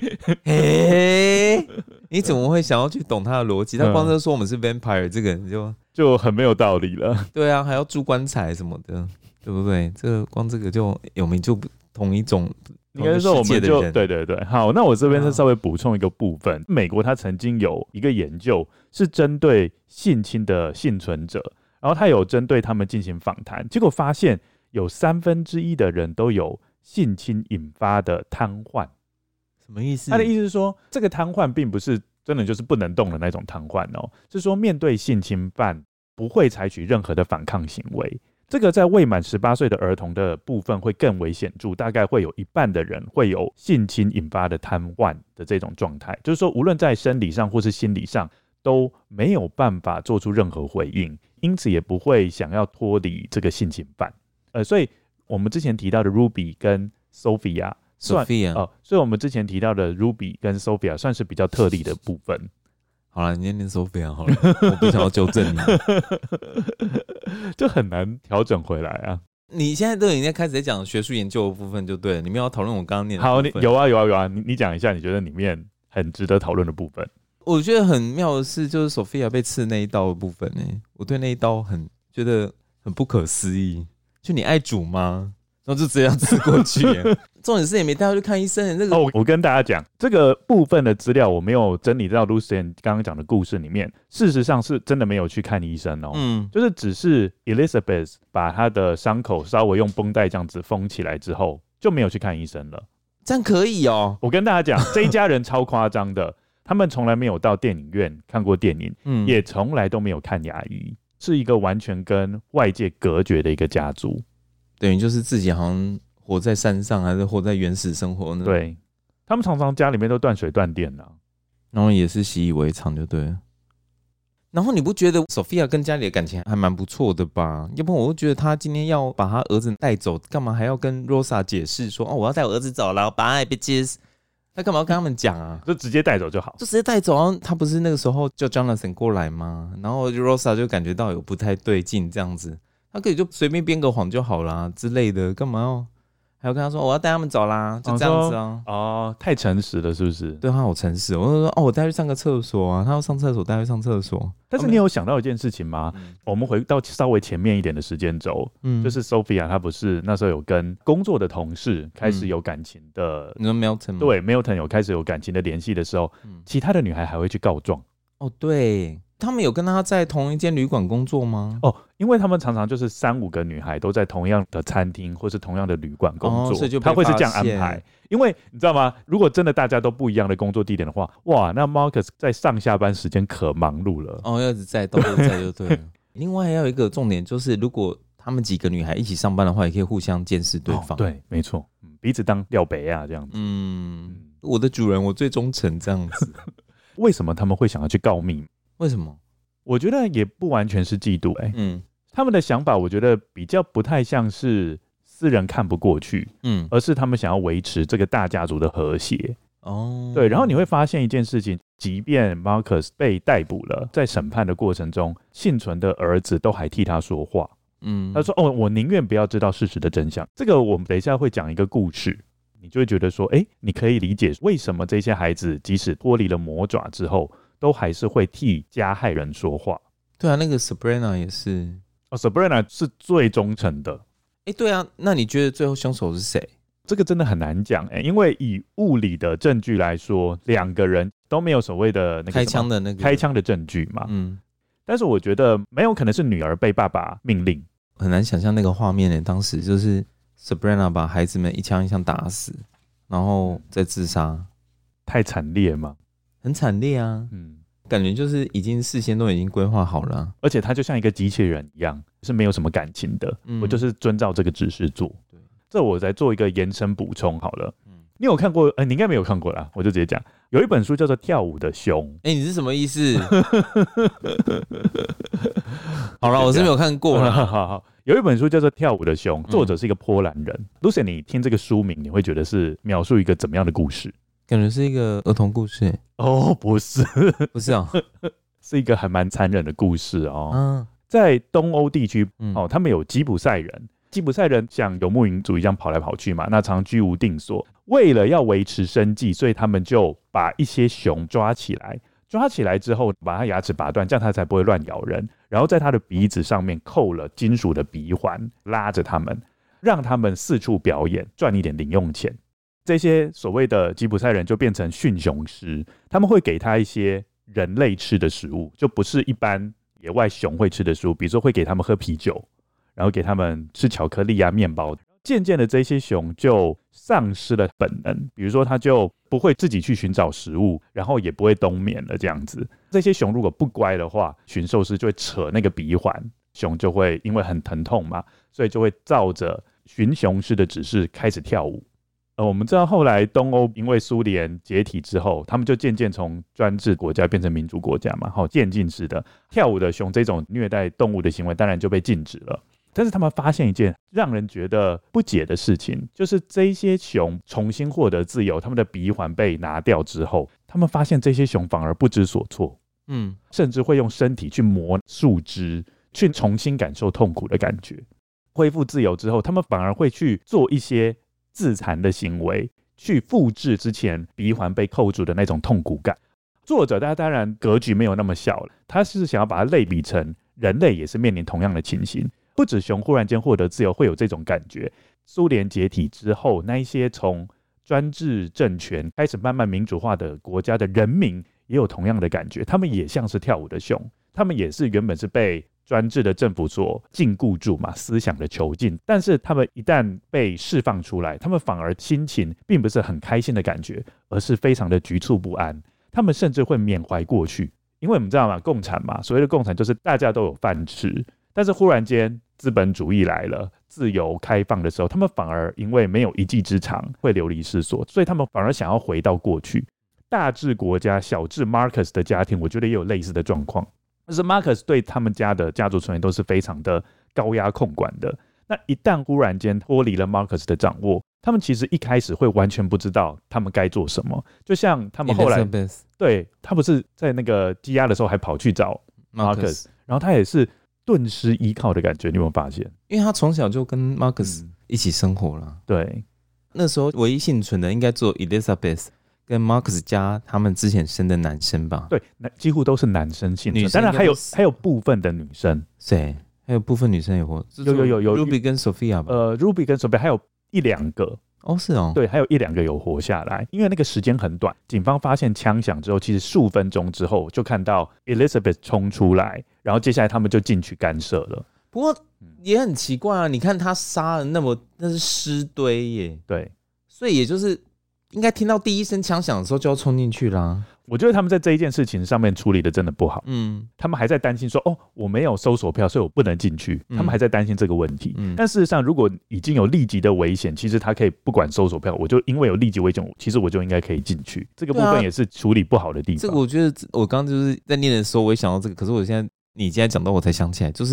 S1: 嘿，你怎么会想要去懂他的逻辑？他光是说我们是 vampire， 这个人就
S2: 就很没有道理了。
S1: 对啊，还要住棺材什么的，对不对？这个光这个就有名就同一种。
S2: 应该说我们就对对对，好，那我这边是稍微补充一个部分。啊、美国它曾经有一个研究是针对性侵的幸存者，然后他有针对他们进行访谈，结果发现有三分之一的人都有性侵引发的瘫痪。
S1: 什么意思？
S2: 他的意思是说，这个瘫痪并不是真的就是不能动的那种瘫痪哦，是说面对性侵犯不会采取任何的反抗行为。这个在未满十八岁的儿童的部分会更为显著，大概会有一半的人会有性侵引发的瘫痪的这种状态，就是说无论在生理上或是心理上都没有办法做出任何回应，因此也不会想要脱离这个性侵犯。呃，所以我们之前提到的 Ruby 跟 Sophia，
S1: Sophia，
S2: 呃，所以我们之前提到的 Ruby 跟 Sophia 算是比较特例的部分。
S1: 好了，你念念 Sophia 好了，我不想要纠正你。
S2: 就很难调整回来啊！
S1: 你现在都已经开始在讲学术研究的部分就对了，你们要讨论我刚刚念的部分。
S2: 好，有啊有啊有啊，你你讲一下你觉得里面很值得讨论的部分。
S1: 我觉得很妙的是，就是 Sophia 被刺那一刀的部分、欸、我对那一刀很觉得很不可思议。就你爱煮吗？然后就直接要刺过去、欸，重点是也没带他去看医生、欸。这个、
S2: 哦、我跟大家讲，这个部分的资料我没有整理到 Lucian 刚刚讲的故事里面，事实上是真的没有去看医生哦，嗯，就是只是 Elizabeth 把她的伤口稍微用绷带这样子封起来之后，就没有去看医生了。
S1: 这样可以哦。
S2: 我跟大家讲，这一家人超夸张的，他们从来没有到电影院看过电影，嗯，也从来都没有看牙医，是一个完全跟外界隔绝的一个家族。
S1: 等于就是自己好像活在山上，还是活在原始生活呢？
S2: 对，他们常常家里面都断水断电啊，
S1: 然后也是习以为常，就对了。然后你不觉得 Sophia 跟家里的感情还蛮不错的吧？要不然我会觉得他今天要把他儿子带走，干嘛还要跟 Rosa 解释说哦，我要带我儿子走了 ，Bye bitches。他干嘛要跟他们讲啊？
S2: 就直接带走就好，
S1: 就直接带走啊！他不是那个时候叫 Jonathan 过来吗？然后 Rosa 就感觉到有不太对劲，这样子。他可以就随便编个谎就好啦之类的，干嘛要还要跟他说我要带他们走啦？就这样子啊！
S2: 哦，太诚实了，是不是？
S1: 对，他好诚实。我就说哦，我带他去上个厕所啊，他要上厕所，带他去上厕所。
S2: 但是你有想到一件事情吗？嗯、我们回到稍微前面一点的时间轴，嗯，就是 Sophia 她不是那时候有跟工作的同事开始有感情的，
S1: 嗯、你说 Milton 吗？
S2: 对 ，Milton 有开始有感情的联系的时候，嗯、其他的女孩还会去告状。
S1: 哦，对。他们有跟他在同一间旅馆工作吗？
S2: 哦，因为他们常常就是三五个女孩都在同样的餐厅或是同样的旅馆工作，哦、所以就他会是这样安排。因为你知道吗？如果真的大家都不一样的工作地点的话，哇，那 Marcus 在上下班时间可忙碌了。
S1: 哦，要一直在，都是在就对了。另外还有一个重点就是，如果他们几个女孩一起上班的话，也可以互相监视对方。
S2: 哦、对，没错，彼此当廖北啊这样子。
S1: 嗯，我的主人我最忠诚这样子。
S2: 为什么他们会想要去告密？
S1: 为什么？
S2: 我觉得也不完全是嫉妒、欸，嗯，他们的想法我觉得比较不太像是私人看不过去，
S1: 嗯，
S2: 而是他们想要维持这个大家族的和谐。
S1: 哦，
S2: 对，然后你会发现一件事情，即便 Marcus 被逮捕了，在审判的过程中，幸存的儿子都还替他说话。
S1: 嗯，
S2: 他说：“哦，我宁愿不要知道事实的真相。”这个我们等一下会讲一个故事，你就会觉得说，哎，你可以理解为什么这些孩子即使脱离了魔爪之后，都还是会替加害人说话。
S1: 对啊，那个 Sabrina 也是。
S2: 哦 ，Sabrina 是最忠诚的。
S1: 哎，对啊，那你觉得最后凶手是谁？
S2: 这个真的很难讲哎，因为以物理的证据来说，两个人都没有所谓的那个
S1: 开枪的那个
S2: 开枪的证据嘛。
S1: 嗯，
S2: 但是我觉得没有可能是女儿被爸爸命令，
S1: 很难想象那个画面呢。当时就是 Sabrina 把孩子们一枪一枪打死，然后再自杀，
S2: 太惨烈嘛，
S1: 很惨烈啊。嗯，感觉就是已经事先都已经规划好了、啊，
S2: 而且他就像一个机器人一样，是没有什么感情的。嗯、我就是遵照这个指示做。对，这我再做一个延伸补充好了。嗯，你有看过？呃，你应该没有看过啦，我就直接讲。有一本书叫做《跳舞的熊》。
S1: 哎、欸，你是什么意思？好了，我是没有看过啦。
S2: 好好好，有一本书叫做《跳舞的熊》，作者是一个波兰人。Lucy，、嗯、你听这个书名，你会觉得是描述一个怎么样的故事？
S1: 感觉是一个儿童故事、欸。
S2: 哦，不是，
S1: 不是啊，
S2: 是一个还蛮残忍的故事哦。
S1: 嗯，
S2: 在东欧地区，哦，他们有吉普赛人。吉普赛人像游牧民族一样跑来跑去嘛，那常居无定所。为了要维持生计，所以他们就把一些熊抓起来，抓起来之后把它牙齿拔断，这样它才不会乱咬人。然后在它的鼻子上面扣了金属的鼻环，拉着它们，让他们四处表演，赚一点零用钱。这些所谓的吉普赛人就变成驯熊师，他们会给他一些人类吃的食物，就不是一般野外熊会吃的食物，比如说会给他们喝啤酒，然后给他们吃巧克力啊、面包。渐渐的，这些熊就丧失了本能，比如说它就不会自己去寻找食物，然后也不会冬眠了这样子。这些熊如果不乖的话，驯兽师就会扯那个鼻环，熊就会因为很疼痛嘛，所以就会照着驯熊师的指示开始跳舞。呃，我们知道后来东欧因为苏联解体之后，他们就渐渐从专制国家变成民主国家嘛，好，渐进式的跳舞的熊这种虐待动物的行为当然就被禁止了。但是他们发现一件让人觉得不解的事情，就是这些熊重新获得自由，他们的鼻环被拿掉之后，他们发现这些熊反而不知所措，嗯，甚至会用身体去磨树枝，去重新感受痛苦的感觉。恢复自由之后，他们反而会去做一些自残的行为，去复制之前鼻环被扣住的那种痛苦感。作者他当然格局没有那么小了，他是想要把它类比成人类也是面临同样的情形。不止熊忽然间获得自由会有这种感觉，苏联解体之后，那一些从专制政权开始慢慢民主化的国家的人民也有同样的感觉，他们也像是跳舞的熊，他们也是原本是被专制的政府所禁锢住嘛，思想的囚禁，但是他们一旦被释放出来，他们反而心情并不是很开心的感觉，而是非常的局促不安，他们甚至会缅怀过去，因为我们知道嘛，共产嘛，所谓的共产就是大家都有饭吃，但是忽然间资本主义来了，自由开放的时候，他们反而因为没有一技之长会流离失所，所以他们反而想要回到过去。大至国家，小至 Marcus 的家庭，我觉得也有类似的状况。但是 Marcus 对他们家的家族成员都是非常的高压控管的。那一旦忽然间脱离了 Marcus 的掌握，他们其实一开始会完全不知道他们该做什么。就像他们后来，对，他不是在那个羁押的时候还跑去找 Marcus，, Marcus 然后他也是顿失依靠的感觉，你有没有发现？
S1: 因为他从小就跟 Marcus 一起生活了、嗯。对，那时候唯一幸存的应该只有 Elizabeth 跟 Marcus 家他们之前生的男生吧？对，
S2: 几乎都是男生幸存，当然还有还有部分的女生。
S1: 谁？还有部分女生也活？
S2: 有有有有
S1: Ruby 跟 Sophia 吧？
S2: 呃 ，Ruby 跟 Sophia 还有一两个。
S1: 哦，是哦，
S2: 对，还有一两个有活下来，因为那个时间很短。警方发现枪响之后，其实数分钟之后就看到 Elizabeth 冲出来，然后接下来他们就进去干涉了。
S1: 不过也很奇怪啊，你看他杀了那么那是尸堆耶，
S2: 对，
S1: 所以也就是应该听到第一声枪响的时候就要冲进去啦。
S2: 我觉得他们在这一件事情上面处理的真的不好，嗯，他们还在担心说，哦，我没有搜索票，所以我不能进去，嗯、他们还在担心这个问题。嗯、但事实上，如果已经有立即的危险，其实他可以不管搜索票，我就因为有立即危险，其实我就应该可以进去。这个部分也是处理不好的地方。
S1: 这个我觉得，我刚刚就是在念的时候，我也想到这个，可是我现在你现在讲到，我才想起来，就是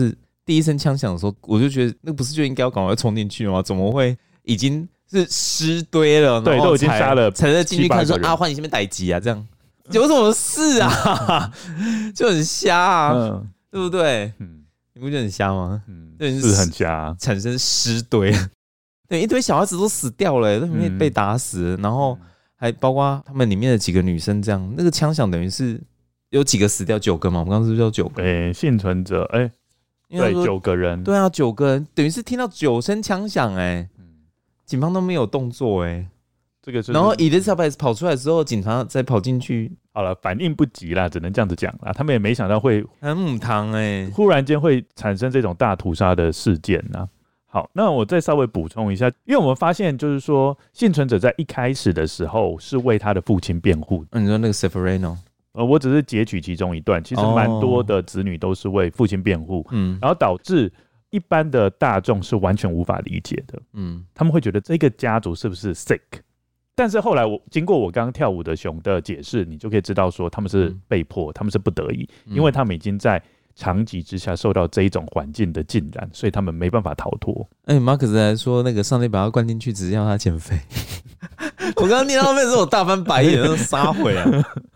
S1: 第一声枪响的时候，我就觉得那不是就应该要赶快冲进去吗？怎么会已经是尸堆了？
S2: 对，都已经杀了，
S1: 才再进去看说啊，换你这边逮鸡啊，这样有什么事啊？就很瞎啊，嗯、对不对？嗯，你不觉得很瞎吗？嗯，
S2: 是很瞎、啊，
S1: 产生尸堆，对，一堆小孩子都死掉了，都被打死了，然后还包括他们里面的几个女生，这样那个枪响等于是有几个死掉，九个嘛？我们刚刚是不是有九个？
S2: 哎、欸，幸存者，哎、欸，对，九个人，
S1: 对啊，九个人，等于是听到九声枪响，哎，警方都没有动作、欸，哎。
S2: 这个是
S1: 然后 Elizabeth 跑出来之后，警察再跑进去，
S2: 好了，反应不及啦，只能这样子讲啦。他们也没想到会
S1: 很母汤哎，
S2: 忽然间会产生这种大屠杀的事件呐。好，那我再稍微补充一下，因为我们发现就是说，幸存者在一开始的时候是为他的父亲辩护。
S1: 嗯，你说那个 Severino，
S2: 呃，我只是截取其中一段，其实蛮多的子女都是为父亲辩护，嗯，然后导致一般的大众是完全无法理解的，嗯，他们会觉得这个家族是不是 sick？但是后来我经过我刚刚跳舞的熊的解释，你就可以知道说他们是被迫，嗯、他们是不得已，因为他们已经在长期之下受到这一种环境的浸染，所以他们没办法逃脱。
S1: 哎、欸，马克思还说那个上帝把他关进去，只是要他减肥。我刚刚念到那时候，我大翻白眼，那撒回啊，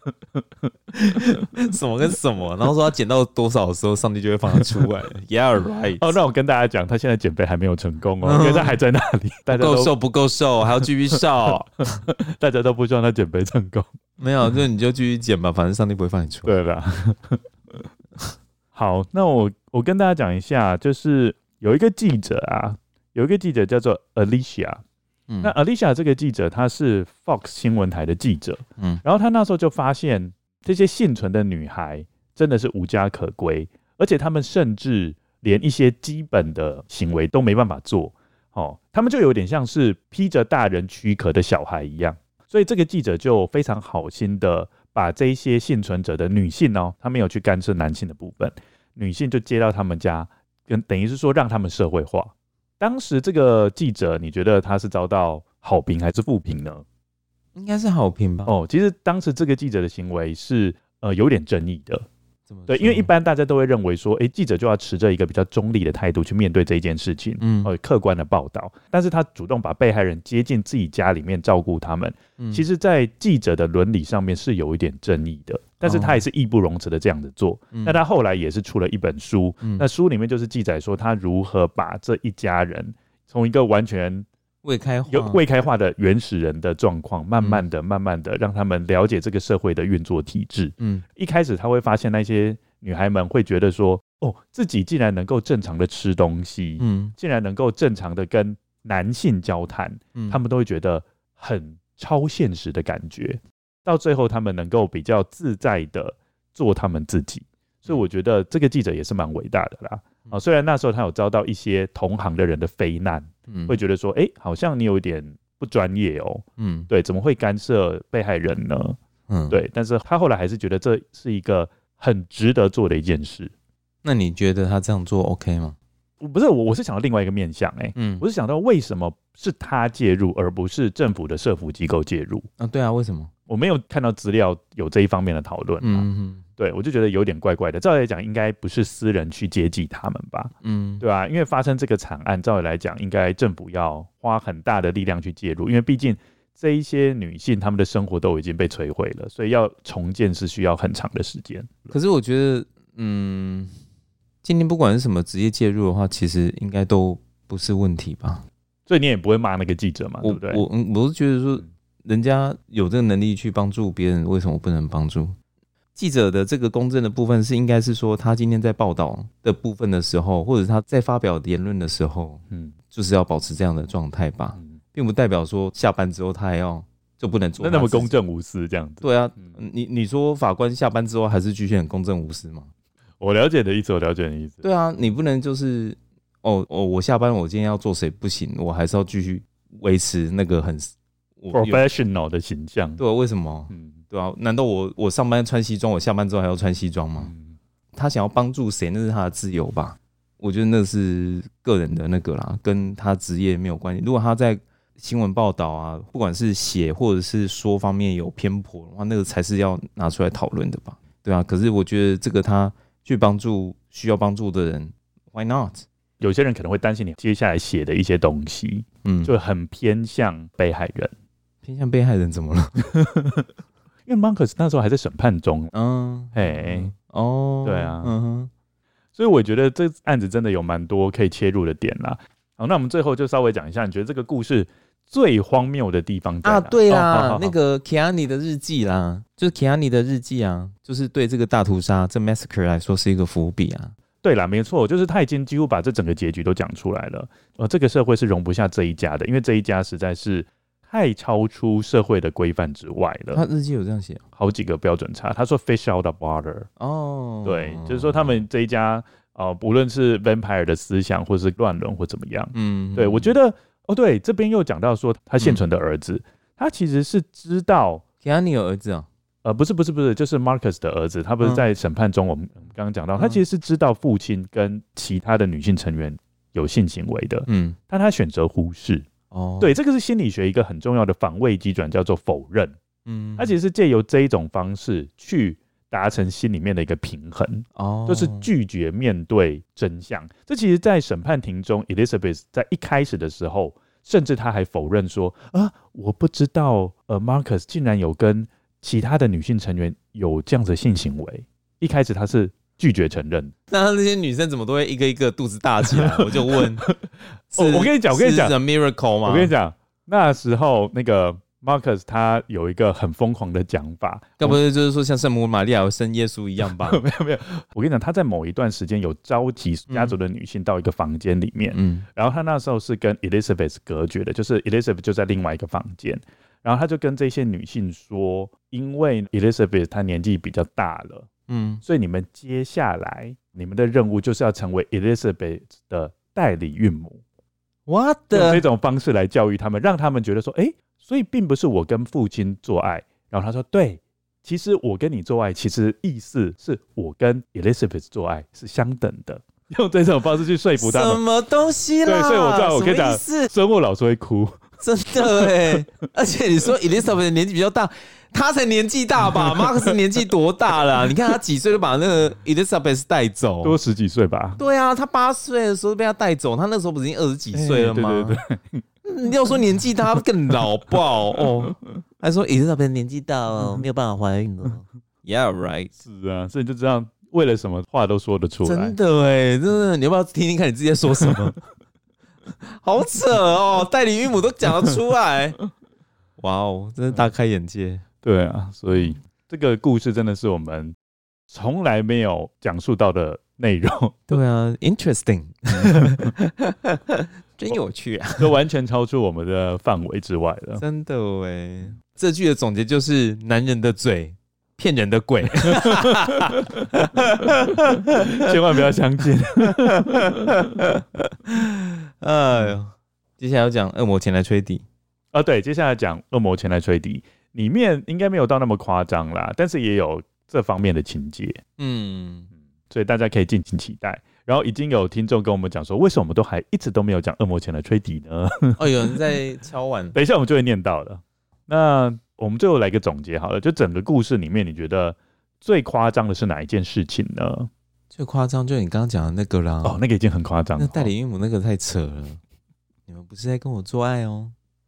S1: 什么跟什么，然后说他减到多少的时候，上帝就会放他出来。Yeah, right。
S2: 哦，那我跟大家讲，他现在减肥还没有成功哦，因为他还在那里，大家
S1: 都不够瘦，不够瘦，还要继续瘦，
S2: 大家都不希望他减肥成功。
S1: 没有，就你就继续减吧，反正上帝不会放你出来。
S2: 对吧？好，那我我跟大家讲一下，就是有一个记者啊，有一个记者叫做 Alicia。嗯、那 Alicia 这个记者，她是 Fox 新闻台的记者，嗯，然后她那时候就发现这些幸存的女孩真的是无家可归，而且她们甚至连一些基本的行为都没办法做，哦，她们就有点像是披着大人躯壳的小孩一样，所以这个记者就非常好心的把这一些幸存者的女性哦，她没有去干涉男性的部分，女性就接到他们家，跟等于是说让他们社会化。当时这个记者，你觉得他是遭到好评还是负评呢？
S1: 应该是好评吧。
S2: 哦，其实当时这个记者的行为是呃有点争议的。对，因为一般大家都会认为说，哎，记者就要持着一个比较中立的态度去面对这一件事情，嗯，呃，客观的报道。但是他主动把被害人接进自己家里面照顾他们，嗯、其实，在记者的伦理上面是有一点争议的。但是他也是义不容辞的这样子做。嗯、那他后来也是出了一本书，嗯、那书里面就是记载说他如何把这一家人从一个完全
S1: 未开化、
S2: 有未开化的原始人的状况，慢慢的、慢慢的让他们了解这个社会的运作体制。嗯，一开始他会发现那些女孩们会觉得说，哦，自己竟然能够正常的吃东西，嗯，竟然能够正常的跟男性交谈，嗯，他们都会觉得很超现实的感觉。到最后，他们能够比较自在的做他们自己。所以我觉得这个记者也是蛮伟大的啦。啊，虽然那时候他有遭到一些同行的人的非难，嗯，会觉得说，哎、欸，好像你有一点不专业哦，嗯，对，怎么会干涉被害人呢？嗯，对，但是他后来还是觉得这是一个很值得做的一件事。
S1: 那你觉得他这样做 OK 吗？
S2: 不是我，我是想到另外一个面向、欸，哎，嗯，我是想到为什么是他介入，而不是政府的社福机构介入
S1: 啊？对啊，为什么？
S2: 我没有看到资料有这一方面的讨论，嗯哼，对，我就觉得有点怪怪的。照理来讲，应该不是私人去接济他们吧？嗯，对吧、啊？因为发生这个惨案，照理来讲，应该政府要花很大的力量去介入，因为毕竟这一些女性她们的生活都已经被摧毁了，所以要重建是需要很长的时间。
S1: 可是我觉得，嗯，今天不管是什么职业介入的话，其实应该都不是问题吧？
S2: 所以你也不会骂那个记者嘛，对不对？
S1: 我我我是觉得说。人家有这个能力去帮助别人，为什么不能帮助？记者的这个公正的部分是应该是说，他今天在报道的部分的时候，或者他在发表言论的时候，嗯，就是要保持这样的状态吧，嗯、并不代表说下班之后他还要就不能做，
S2: 那那么公正无私这样子。
S1: 对啊，嗯、你你说法官下班之后还是继续很公正无私吗？
S2: 我了解的意思，我了解的意思。
S1: 对啊，你不能就是哦哦，我下班我今天要做谁不行，我还是要继续维持那个很。
S2: professional 的形象，
S1: 对啊，为什么？嗯，对啊，难道我我上班穿西装，我下班之后还要穿西装吗？嗯、他想要帮助谁，那是他的自由吧？我觉得那是个人的那个啦，跟他职业没有关系。如果他在新闻报道啊，不管是写或者是说方面有偏颇的话，那个才是要拿出来讨论的吧？对啊，可是我觉得这个他去帮助需要帮助的人， Why not？
S2: 有些人可能会担心你接下来写的一些东西，嗯，就很偏向被害人。
S1: 偏向被害人怎么了？
S2: 因为 Marcus 那时候还在审判中，
S1: 嗯，
S2: 嘿，
S1: 哦，
S2: 对啊，
S1: 嗯哼，
S2: 所以我觉得这案子真的有蛮多可以切入的点啦。好，那我们最后就稍微讲一下，你觉得这个故事最荒谬的地方在哪？
S1: 啊，对啦，
S2: 哦、好好好
S1: 那个 Keanu 的日记啦，就是 Keanu 的日记啊，就是对这个大屠杀这 massacre 来说是一个伏笔啊。
S2: 对啦，没错，就是他已经几乎把这整个结局都讲出来了。呃，这个社会是容不下这一家的，因为这一家实在是太超出社会的规范之外了。
S1: 他日记有这样写，
S2: 好几个标准差。他说 fish out of water， 哦，对，就是说他们这一家，呃，无论是 vampire 的思想，或是乱伦或怎么样，嗯，对我觉得，哦，对，这边又讲到说他现存的儿子，嗯、他其实是知道
S1: Keanu 有儿子啊。
S2: 呃，不是不是不是，就是 Marcus 的儿子，他不是在审判中，我们刚刚讲到，嗯、他其实是知道父亲跟其他的女性成员有性行为的，嗯，但他选择忽视。哦，对，这个是心理学一个很重要的防卫机转，叫做否认。嗯，他其实是借由这一种方式去达成心里面的一个平衡，哦，就是拒绝面对真相。这其实，在审判庭中 ，Elizabeth 在一开始的时候，甚至他还否认说啊，我不知道，呃 ，Marcus 竟然有跟其他的女性成员有这样子的性行为。一开始他是拒绝承认。
S1: 那那些女生怎么都会一个一个肚子大起来？我就问，
S2: 哦、我跟你讲，我跟你讲
S1: ，是 a miracle 吗？
S2: 我跟你讲，那时候那个 Marcus 他有一个很疯狂的讲法，
S1: 该不是就是说像圣母玛利亚生耶稣一样吧？
S2: 没有没有，我跟你讲，他在某一段时间有召集家族的女性到一个房间里面，嗯，然后他那时候是跟 Elizabeth 隔绝的，就是 Elizabeth 就在另外一个房间。然后他就跟这些女性说，因为 Elizabeth 她年纪比较大了，嗯，所以你们接下来你们的任务就是要成为 Elizabeth 的代理孕母。
S1: What？
S2: 用这种方式来教育他们，让他们觉得说，哎，所以并不是我跟父亲做爱。然后他说，对，其实我跟你做爱，其实意思是我跟 Elizabeth 做爱是相等的。用这种方式去说服他们。
S1: 什么东西啦？
S2: 对，所以我知道，我跟你讲，生我老师会哭。
S1: 真的哎，而且你说 Elizabeth 年纪比较大，她才年纪大吧？Marcus 年纪多大了、啊？你看他几岁就把那个 Elizabeth 带走，
S2: 多十几岁吧？
S1: 对啊，他八岁的时候被他带走，他那时候不是已经二十几岁了吗？
S2: 欸、对对
S1: 对，你要说年纪大，更老爆哦。还说 Elizabeth 年纪大哦，没有办法怀孕了。Yeah, right。
S2: 是啊，所以你就知道为了什么话都说得出来。
S1: 真的哎，真的，你要不要听听看你自己在说什么？好扯哦，代理孕母都讲得出来，哇哦，真是大开眼界。
S2: 对啊，所以这个故事真的是我们从来没有讲述到的内容。
S1: 对啊 ，interesting， 真有趣啊，
S2: 都完全超出我们的范围之外了。
S1: 真的哎，这句的总结就是：男人的嘴，骗人的鬼。
S2: 千万不要相信。
S1: 哎呦，接下来要讲恶魔前来吹笛
S2: 啊，对，接下来讲恶魔前来吹笛，里面应该没有到那么夸张啦，但是也有这方面的情节，嗯，所以大家可以敬请期待。然后已经有听众跟我们讲说，为什么我们都还一直都没有讲恶魔前来吹笛呢？
S1: 哦，有人在敲碗，
S2: 等一下我们就会念到了。那我们最后来个总结好了，就整个故事里面，你觉得最夸张的是哪一件事情呢？
S1: 最夸张就是你刚刚讲的那个啦。
S2: 哦，那个已经很夸张了。
S1: 那代理孕母那个太扯了，你们不是在跟我做爱哦？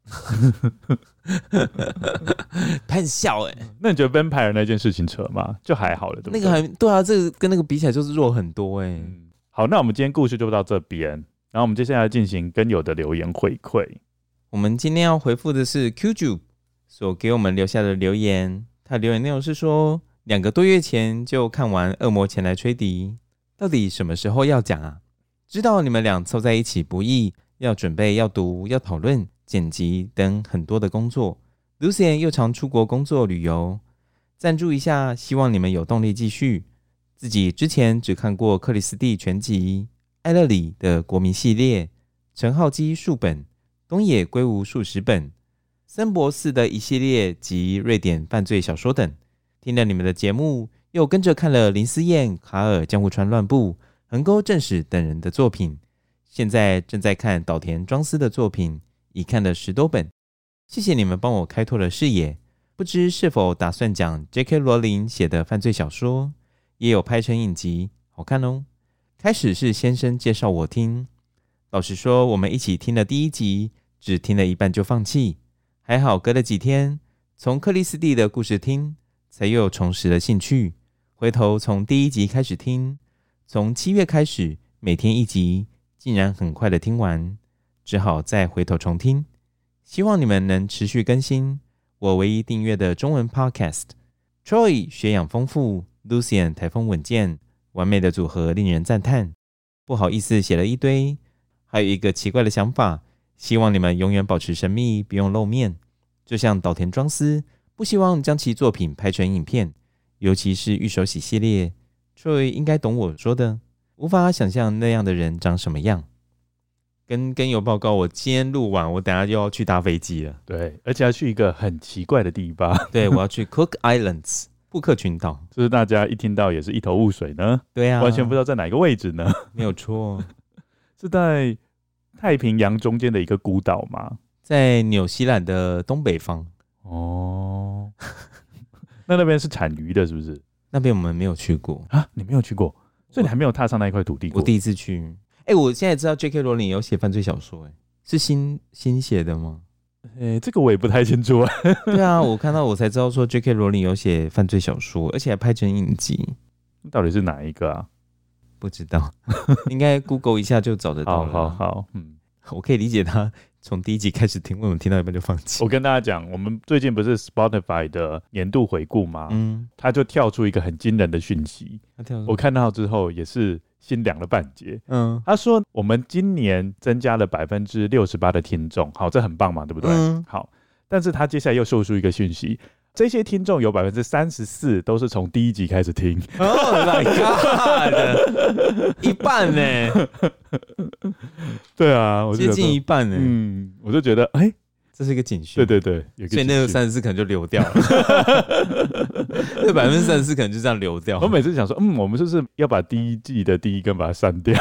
S1: 很笑哎、欸。
S2: 那你觉得 Vampire 那件事情扯吗？就还好了，对不对？
S1: 那个还对啊，这个跟那个比起来就是弱很多哎、欸嗯。
S2: 好，那我们今天故事就到这边，然后我们接下来进行跟友的留言回馈。
S1: 我们今天要回复的是 Qju 所给我们留下的留言，他留言内容是说，两个多月前就看完《恶魔前来吹笛》，到底什么时候要讲啊？知道你们俩凑在一起不易，要准备、要读、要讨论、剪辑等很多的工作。Lucien 又常出国工作旅游，赞助一下，希望你们有动力继续。自己之前只看过克里斯蒂全集、艾勒里的国民系列、陈浩基数本、东野圭吾数十本、森博士的一系列及瑞典犯罪小说等。听了你们的节目，又跟着看了林思燕、卡尔江户川乱步、横沟正史等人的作品，现在正在看岛田庄司的作品，已看了十多本。谢谢你们帮我开拓了视野，不知是否打算讲 J K 罗琳写的犯罪小说，也有拍成影集，好看哦。 开始是先生介绍我听，老实说，我们一起听了第一集，只听了一半就放弃。还好隔了几天，从克里斯蒂的故事听，才又重拾了兴趣。回头从第一集开始听，从七月开始，每天一集，竟然很快的听完，只好再回头重听。希望你们能持续更新我唯一订阅的中文 podcast。Troy 学养丰富 ，Lucian 台风稳健，完美的组合令人赞叹。不好意思写了一堆，还有一个奇怪的想法，希望你们永远保持神秘，不用露面。就像岛田庄司，不希望将其作品拍成影片，尤其是御手洗系列。Troy 应该懂我说的，无法想象那样的人长什么样。跟跟友报告，我今天录完，我等一下又要去搭飞机了。
S2: 对，而且要去一个很奇怪的地方。
S1: 对，我要去 Cook Islands 布克群岛，
S2: 就是大家一听到也是一头雾水呢。
S1: 对啊，
S2: 完全不知道在哪个位置呢。
S1: 没有错，
S2: 是在太平洋中间的一个孤岛吗？
S1: 在纽西兰的东北方。
S2: 哦，那那边是产鱼的，是不是？
S1: 那边我们没有去过
S2: 啊，你没有去过，所以你还没有踏上那一块土地过。
S1: 我第一次去。哎、欸，我现在知道 J K 罗琳有写犯罪小说、欸，哎，是新新写的吗？
S2: 哎、欸，这个我也不太清楚啊。
S1: 对啊，我看到我才知道说 J K 罗琳有写犯罪小说，而且还拍成影集。
S2: 到底是哪一个啊？
S1: 不知道，应该 Google 一下就找得到了。
S2: 好好好，嗯，
S1: 我可以理解他从第一集开始听，为什么听到一半就放弃。
S2: 我跟大家讲，我们最近不是 Spotify 的年度回顾吗？嗯，他就跳出一个很惊人的讯息，我看到之后也是心凉了半截。嗯，他说我们今年增加了百分之六十八的听众，好，这很棒嘛，对不对？嗯，好，但是他接下来又秀出一个讯息。这些听众有百分之三十四都是从第一集开始听。
S1: Oh my god， 一半呢？
S2: 对啊，我
S1: 接近一半呢。
S2: 嗯，我就觉得，哎、欸，
S1: 这是一个警讯。
S2: 对对对，有个
S1: 所以那个三十四可能就流掉了。那百分之三十四可能就这样流掉。
S2: 我每次想说，嗯，我们是不是要把第一季的第一根把它删掉？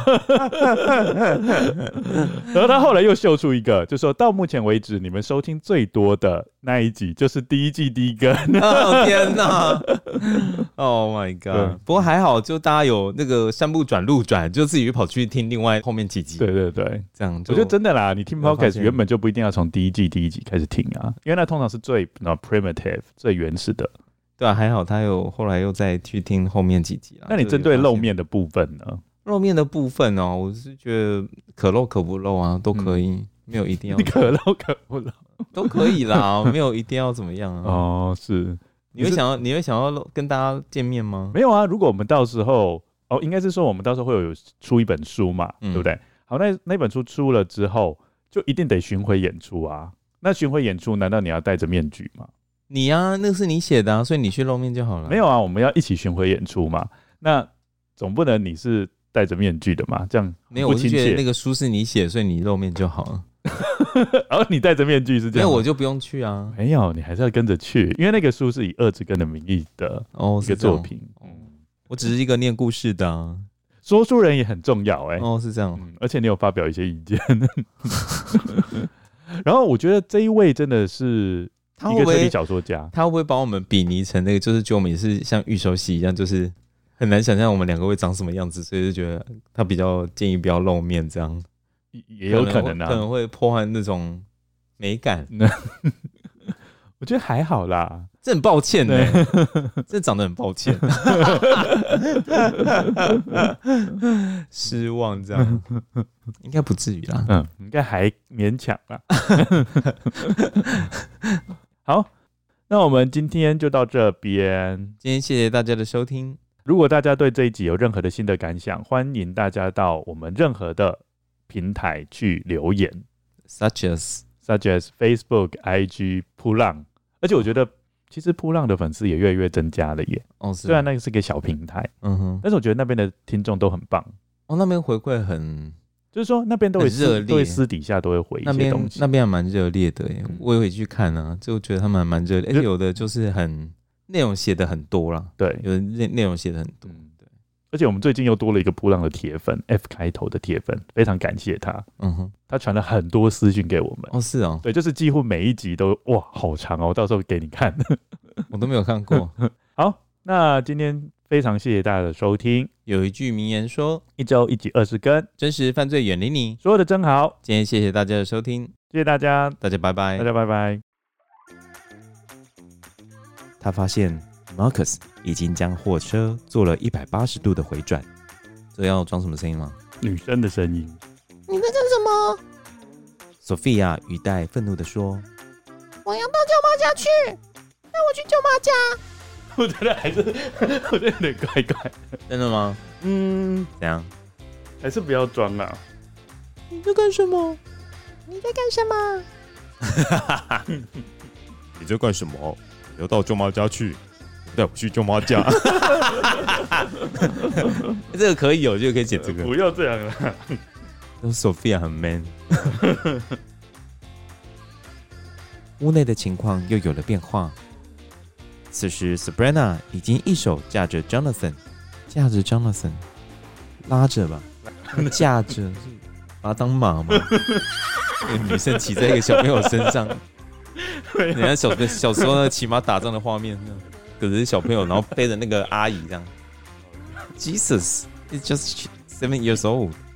S2: 然后他后来又秀出一个，就说到目前为止，你们收听最多的那一集就是第一季第一根。
S1: 哦天哪 ！Oh my god！ 不过还好，就大家有那个山不转路转，就自己跑去听另外后面几集。
S2: 对对对，
S1: 这样就
S2: 我觉得真的啦，你听 podcast 原本就不一定要从第一季第一集开始听啊，因为那通常是最 primitive 最原始的。
S1: 对啊，还好他有后来又再去听后面几集啦。
S2: 那你针对露面的部分呢？
S1: 露面的部分哦，我是觉得可露可不露啊，都可以，嗯、没有一定要。
S2: 你可露可不露
S1: 都可以啦，没有一定要怎么样啊。
S2: 哦，是。
S1: 你会想要你会想要跟大家见面吗？
S2: 没有啊，如果我们到时候哦，应该是说我们到时候会有出一本书嘛，嗯、对不对？好，那那本书出了之后，就一定得巡回演出啊。那巡回演出，难道你要戴着面具吗？
S1: 你啊，那个是你写的啊，所以你去露面就好了。
S2: 没有啊，我们要一起巡回演出嘛。那总不能你是戴着面具的嘛？这样
S1: 没有，我是觉得那个书是你写，所以你露面就好了。
S2: 然后你戴着面具是这样，
S1: 那我就不用去啊。
S2: 没有，你还是要跟着去，因为那个书是以二之根的名义的一个作品。
S1: 哦，我只是一个念故事的、啊，
S2: 说书人也很重要哎、欸。
S1: 哦，是这样、
S2: 嗯，而且你有发表一些意见。然后我觉得这一位真的是一个推理小说家，
S1: 他会不会把我们比拟成那个，就是就我们也是像御手洗一样，就是很难想象我们两个会长什么样子，所以就觉得他比较建议不要露面，这样
S2: 也有可能啊，
S1: 可能会破坏那种美感。
S2: 我觉得还好啦，
S1: 这很抱歉呢、欸，这长得很抱歉，失望这样，应该不至于啦，
S2: 嗯，应该还勉强啦。好，那我们今天就到这边，
S1: 今天谢谢大家的收听。
S2: 如果大家对这一集有任何的新的感想，欢迎大家到我们任何的平台去留言
S1: ，such as
S2: such as Facebook、I G、噗浪。而且我觉得，其实噗浪的粉丝也越来越增加了耶。哦，是。虽然那个是个小平台，嗯哼，但是我觉得那边的听众都很棒。
S1: 哦，那边回馈很，
S2: 就是说那边都会私都会私底下都会回一些东西。
S1: 那边还蛮热烈的耶，嗯、我也会去看啊，就觉得他们还蛮热烈，而且有的就是很内容写的很多啦，
S2: 对，
S1: 有的内容写的很多。嗯，
S2: 而且我们最近又多了一个噗浪的铁粉 ，F 开头的铁粉，非常感谢他。嗯哼，他传了很多私讯给我们。
S1: 哦，是哦，
S2: 对，就是几乎每一集都哇，好长哦，到时候给你看，
S1: 我都没有看过。
S2: 好，那今天非常谢谢大家的收听。
S1: 有一句名言说，
S2: 一周一集二十更，
S1: 真实犯罪远离你。
S2: 说的真好。
S1: 今天谢谢大家的收听，
S2: 谢谢大家，
S1: 大家拜拜。
S2: 大家拜拜。
S1: 他发现 Marcus 已经将货车做了一百八十度的回转。这要装什么声音吗？
S2: 女生的声音。
S3: 你在干什么？
S1: Sophia 语带愤怒地说：“
S3: 我要到舅妈家去，带我去舅妈家。”
S2: 我觉得还是，我觉得有点怪怪。
S1: 真的吗？
S2: 嗯，
S1: 怎样？
S2: 还是不要装啊。
S3: 你在干什么？你在干什么？
S1: 你在干什么？你要到舅妈家去，带我去舅妈家。这个可以有，就可以剪这个。
S2: 不要这样了。
S1: Sophia 很 man。屋内的情况又有了变化。此时 Sabrina 已经一手架着 Jonathan， 架着 Jonathan， 拉着吧，架着，把他当马吗？那个女生骑在一个小朋友身上，人家小小时候那骑马打仗的画面，可是小朋友然后背着那个阿姨这样。Jesus, it's just seven years old.